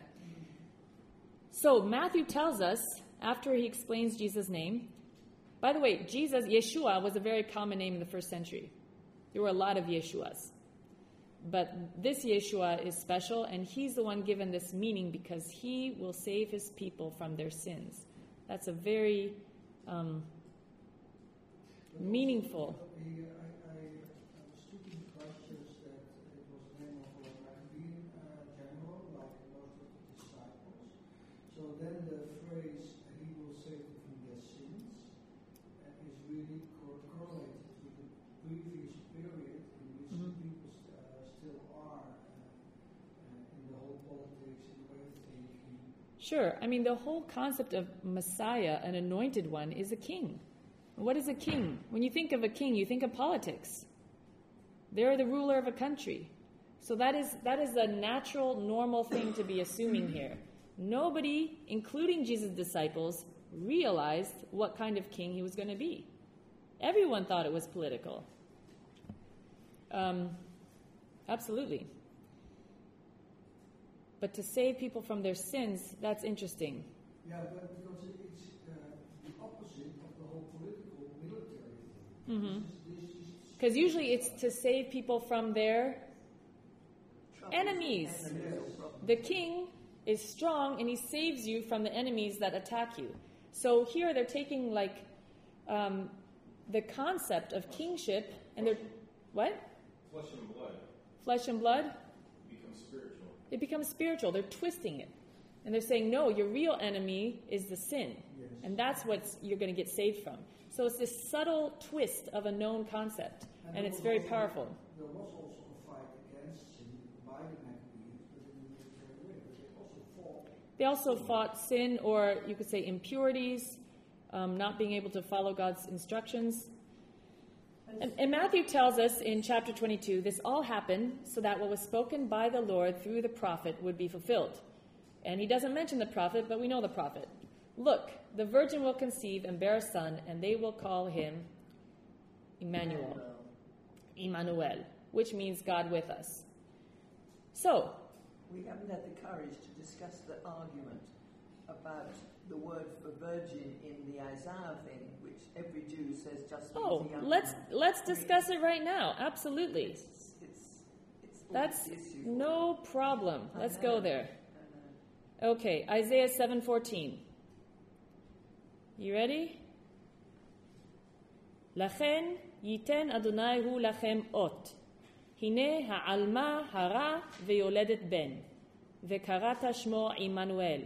So Matthew tells us, after he explains Jesus' name, by the way, Jesus, Yeshua, was a very common name in the first century. There were a lot of Yeshuas. But this Yeshua is special, and he's the one given this meaning because he will save his people from their sins. That's a very um, meaningful. He, I, I, I was speaking to questions that it was the name of a Maccabean uh, general, like most of the disciples. So then the phrase, he will save them from their sins, uh, is really cor- correlated to the previous period in which Mhm. the people st- uh, still are uh, uh, in the whole politics and the way of thinking. Sure. I mean, the whole concept of Messiah, an anointed one, is a king. What is a king? When you think of a king, you think of politics. They're the ruler of a country. So that is that is a natural, normal thing to be assuming here. Nobody, including Jesus' disciples, realized what kind of king he was going to be. Everyone thought it was political. Um, absolutely. But to save people from their sins, that's interesting. Yeah, but because it- it's uh, the opposite of the whole political military thing. Mhm. This is, this is Because usually it's to save people from their Troubles, enemies. enemies or problems. The king is strong and he saves you from the enemies that attack you. So here they're taking like um, the concept of kingship and they're what? Flesh and blood Flesh and blood? becomes spiritual. It becomes spiritual. They're twisting it. And they're saying, no, your real enemy is the sin. Yes. And that's what you're going to get saved from. So it's this subtle twist of a known concept. And there it's was very also- powerful. There was also a fight against sin by the Maccabees, but in a military way. But they also fought. They also fought sin, or you could say impurities, um, not being able to follow God's instructions. And, and Matthew tells us in chapter twenty-two, this all happened so that what was spoken by the Lord through the prophet would be fulfilled. And he doesn't mention the prophet, but we know the prophet. Look, the virgin will conceive and bear a son, and they will call him Emmanuel. Emmanuel, which means God with us. So, we haven't had the courage to discuss the argument about the word for virgin in the Isaiah thing, which every Jew says just means Oh, a young let's woman. let's discuss it right now. Absolutely. It's, it's, it's That's the issue. no problem. I Let's know. go there. I know. Okay, Isaiah seven fourteen. You ready? לכן ייתן אדוני הוא לכם אות. הנה העלמה הרה ויולדת בן. וקראת שמו עמנואל.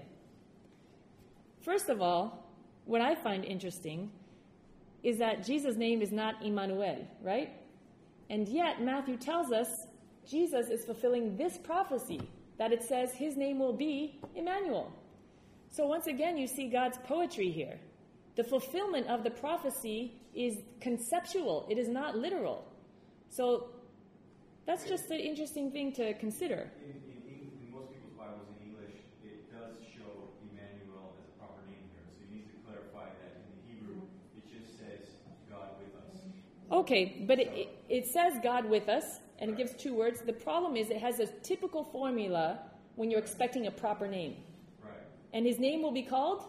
First of all, what I find interesting is that Jesus' name is not Immanuel, right? And yet Matthew tells us Jesus is fulfilling this prophecy, that it says his name will be Emmanuel. So once again, you see God's poetry here. The fulfillment of the prophecy is conceptual. It is not literal. So that's just an interesting thing to consider. In, in, in, in most people's Bibles in English, it does show Emmanuel as a proper name here. So you need to clarify that in the Hebrew, it just says God with us. Okay, but it, it, it says God with us, and it gives two words. The problem is it has a typical formula when you're expecting a proper name. Right. And his name will be called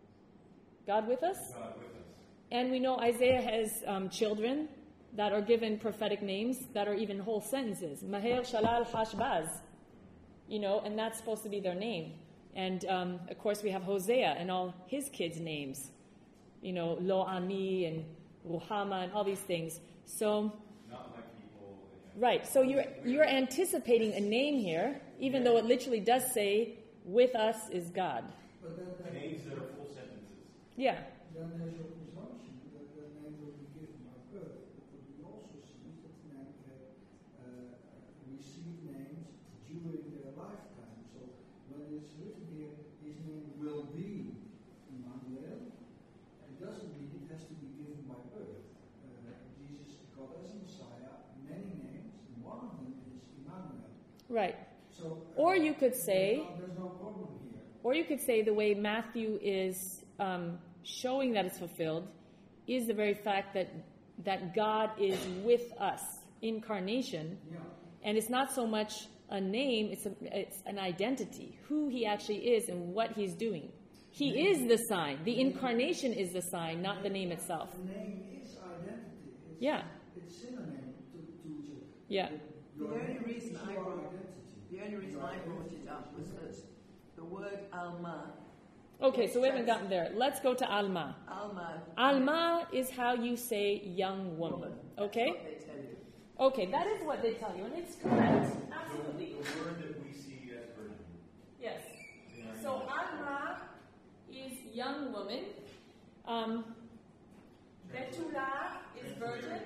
God with us. God with us. And we know Isaiah has um, children that are given prophetic names that are even whole sentences. Maher Shalal Hashbaz. You know, and that's supposed to be their name. And, um, of course, we have Hosea and all his kids' names. You know, Lo Ami and Ruhama and all these things. So, Not my people. right. So you're you're anticipating a name here, even though it literally does say, with us is God. But then, then, Names that are full sentences. Yeah. then there's a presumption that the name will be given by birth. But we also see that the men can uh, receive names during their lifetime. So when it's written here, his name will be Emmanuel, it doesn't mean it has to be given by birth. Uh, Jesus got as Messiah many names, and one of them is Emmanuel. Right. So, Or you could say- there's no, there's no problem here. Or you could say the way Matthew is um, showing that it's fulfilled is the very fact that that God is with us, incarnation, Yeah. and it's not so much a name; it's a, it's an identity, who he actually is and what he's doing. He is the sign. The incarnation is the sign, not the name itself. The name is identity. It's, Yeah. It's synonym to, to, to Yeah. The your only name reason is I your brought- identity. The only reason Your I brought identity. it up was that the word Alma, Okay, so we haven't gotten there. Let's go to Alma. Alma, Alma is how you say young woman. Okay? That's what they tell you. Okay, that is what they tell you, and it's correct. Absolutely. The word that we see as virgin. Yes. in our So English. Alma is young woman. Um, Betula is virgin.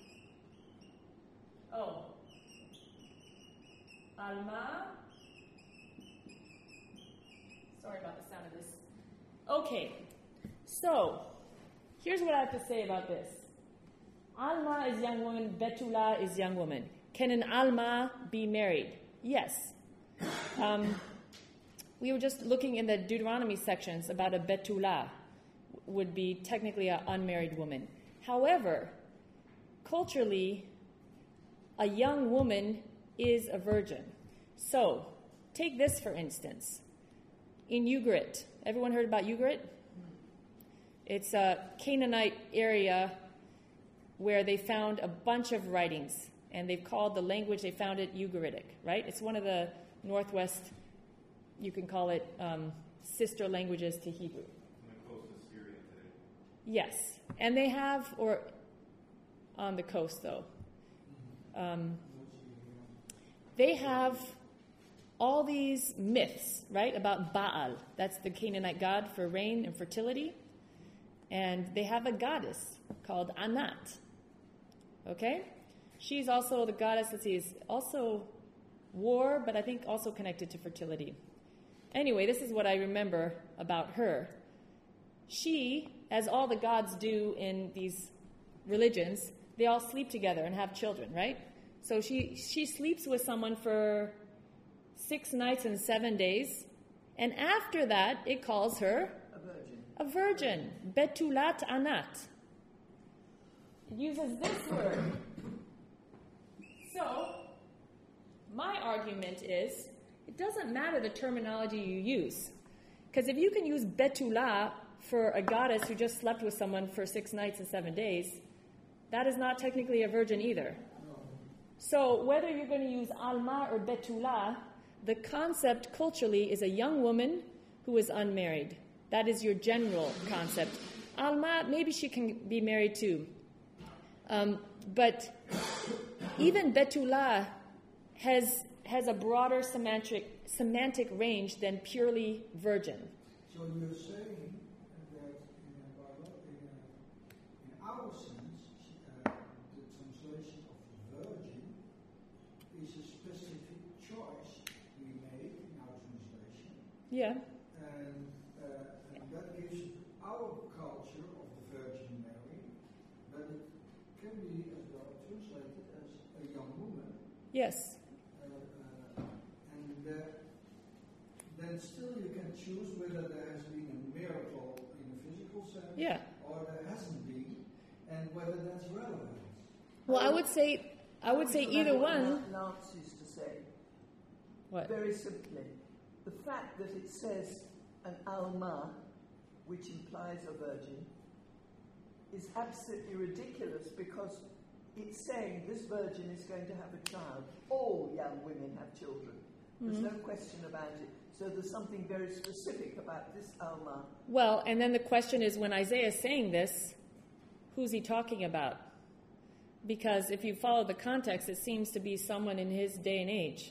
Oh. Alma. Sorry about the sound of this. Okay. So, here's what I have to say about this. Alma is young woman, Betula is young woman. Can an Alma be married? Yes. Um, we were just looking in the Deuteronomy sections about a Betula, would be technically an unmarried woman. However, culturally, a young woman is a virgin. So, take this for instance. In Ugarit, everyone heard about Ugarit? It's a Canaanite area where they found a bunch of writings, and they've called the language they found it Ugaritic, right? It's one of the northwest, you can call it um, sister languages to Hebrew. On the coast of Syria today. Yes, and they have, or on the coast though, um, they have all these myths, right, about Baal. That's the Canaanite god for rain and fertility. And they have a goddess called Anat. Okay? She's also the goddess, let's see, is also war, but I think also connected to fertility. Anyway, this is what I remember about her. She, as all the gods do in these religions, they all sleep together and have children, right? So she, she sleeps with someone for six nights and seven days, and after that, it calls her A virgin. a virgin, Betulat Anat. It uses this word. So, my argument is it doesn't matter the terminology you use. Because if you can use Betula for a goddess who just slept with someone for six nights and seven days, that is not technically a virgin either. So whether you're going to use Alma or Betula, the concept culturally is a young woman who is unmarried. That is your general concept. Alma, maybe she can be married too. Um, but even Betula has has a broader semantic semantic range than purely virgin. So you're saying that in, a Bible, in, a, in our sense, uh, the translation of virgin is a specific choice we make in our translation. Yeah. And, uh, and that gives our culture of the Virgin Mary, but it can be as well translated as a young woman. Yes. Uh, uh, and uh, then still you can choose whether there has been a miracle in a physical sense, Yeah. or there hasn't been, and whether that's relevant. Well, I would say I would say either one. Lance used to say, What? very simply, the fact that it says an Alma, which implies a virgin, is absolutely ridiculous because it's saying this virgin is going to have a child. All young women have children. There's Mm-hmm. no question about it. So there's something very specific about this Alma. Well, and then the question is, when Isaiah is saying this, who's he talking about? Because if you follow the context, it seems to be someone in his day and age.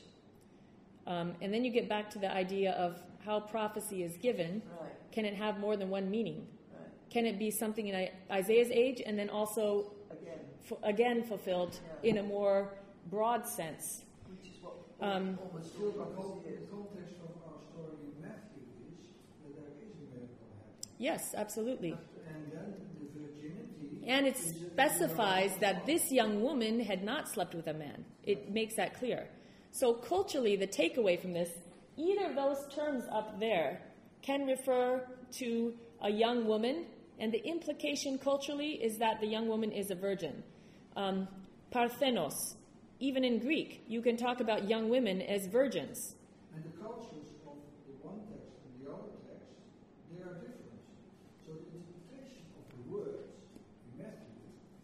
Um, and then you get back to the idea of how prophecy is given. Right, Can it have more than one meaning? right. Can it be something in I- Isaiah's age and then also, Again, f- again, fulfilled Yeah. in a more broad sense? which is what Um, almost Still, all the, con- prophecy the is. context of our story in Matthew is that there is a miracle happening. Yes, absolutely. And then the virginity. And it is a specifies miracle that of this young woman had not slept with a man. It makes that clear. So culturally, the takeaway from this, either of those terms up there can refer to a young woman, and the implication culturally is that the young woman is a virgin. Um, Parthenos, even in Greek, you can talk about young women as virgins. And the cultures of the one text and the other text, they are different. So the interpretation of the words in Matthew,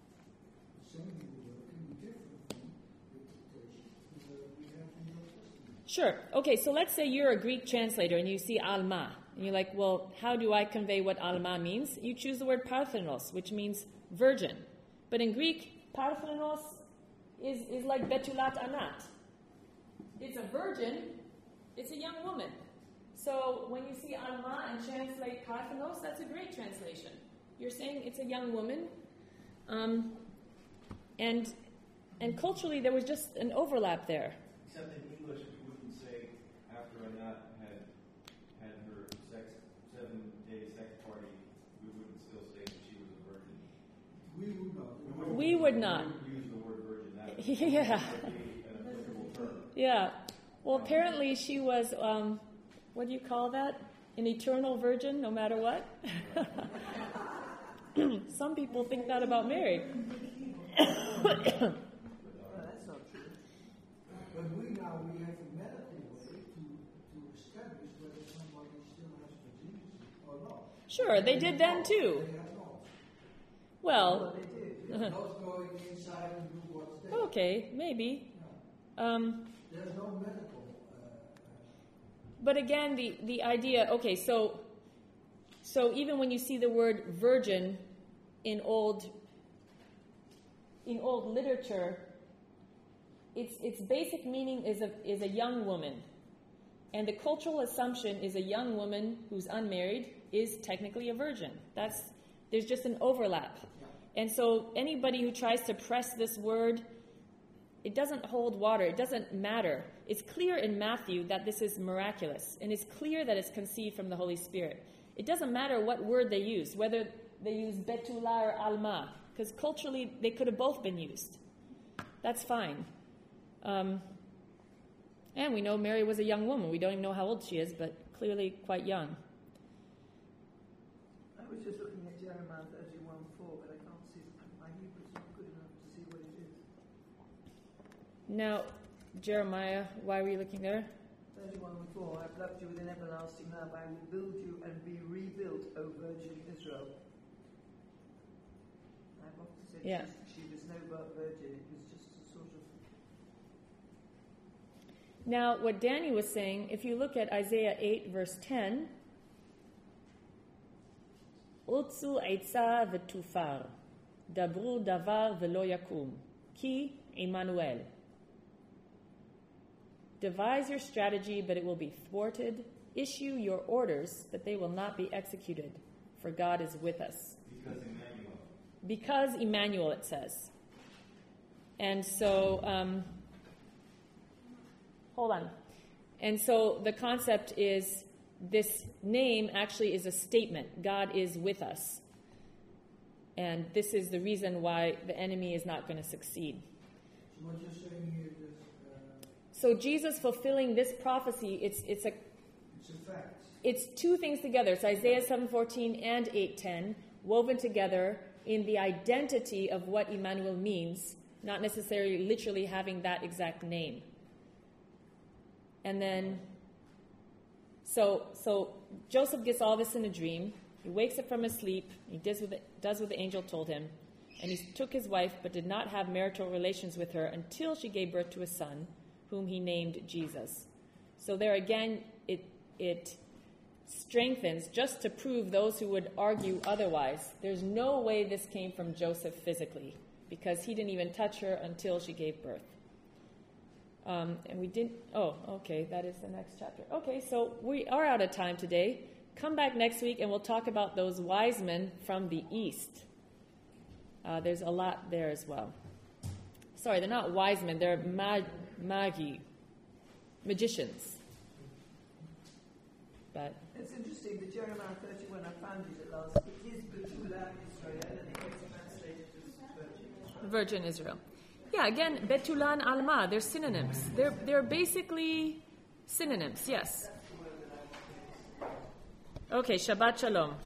the same word, can be different from the interpretation that we have in the Old Testament. Sure. Okay, so let's say you're a Greek translator and you see Alma. And you're like, well, how do I convey what Alma means? You choose the word Parthenos, which means virgin. But in Greek, Parthenos is, is like Betulat Anat. It's a virgin, it's a young woman. So when you see Alma and translate Parthenos, that's a great translation. You're saying it's a young woman. Um, and and culturally, there was just an overlap there. Except in English, we wouldn't say after Anat had had her sex seven-day sex party, we wouldn't still say that she was a virgin. We would not. wouldn't- We would not. We wouldn't use the word virgin. That would Yeah. be an applicable term. Yeah. Well, apparently she was, um, what do you call that? An eternal virgin, no matter what? Some people think that about Mary. Oh, that's not true. But we now, we have a medical way to, to establish whether somebody still has virginity or not. Sure, they did then too. They have not. Well, Well, they did. They are not going inside and do what's there. okay, maybe. No. Um, There's no medical. Uh, but again, the, the idea, okay, so so even when you see the word virgin in old in old literature, its its basic meaning is a is a young woman. And the cultural assumption is a young woman who's unmarried is technically a virgin. That's there's just an overlap. And so anybody who tries to press this word, it doesn't hold water. It doesn't matter. It's clear in Matthew that this is miraculous, and it's clear that it's conceived from the Holy Spirit. It doesn't matter what word they use, whether they use Betula or Alma, because culturally they could have both been used. That's fine. Um, and we know Mary was a young woman. We don't even know how old she is, but clearly quite young. I was just looking at Jeremiah thirty-one four, but I can't see, my Hebrew's not good enough to see what it is. Now, Jeremiah, why were you looking there? thirty-one and four, I've loved you with an everlasting love. I will build you and be rebuilt, O Virgin Israel. I've often said Yeah. she, she was no virgin. It was just a sort of... Now, what Danny was saying, if you look at Isaiah eight, verse ten, Utsu eitza v'tufar, dabru davar v'lo yakum, ki Emmanuel. Devise your strategy, but it will be thwarted. Issue your orders, but they will not be executed, for God is with us. Because Emmanuel. Because Emmanuel, it says. And so, um, hold on. And so the concept is this name actually is a statement. God is with us. And this is the reason why the enemy is not going to succeed. So what you're saying here is uh, So Jesus fulfilling this prophecy, it's it's a it's a fact. it's two things together. It's Isaiah seven fourteen and eight ten woven together in the identity of what Emmanuel means, not necessarily literally having that exact name. And then, so so Joseph gets all this in a dream. He wakes up from his sleep. He does what the, does what the angel told him. And he took his wife, but did not have marital relations with her until she gave birth to a son, whom he named Jesus. So there again, it it strengthens, just to prove those who would argue otherwise. There's no way this came from Joseph physically, because he didn't even touch her until she gave birth. Um, and we didn't, oh, okay, that is the next chapter. Okay, so we are out of time today. Come back next week and we'll talk about those wise men from the east. Uh, there's a lot there as well. Sorry, they're not wise men, they're mag- magi, magicians. But It's interesting, the Jeremiah thirty-one, I found it at last. It is Betula Israel, and it gets translated as Virgin Israel. Virgin Israel. Yeah, again, Betulan Alma, they're synonyms. They're they're basically synonyms, yes. Okay, Shabbat Shalom.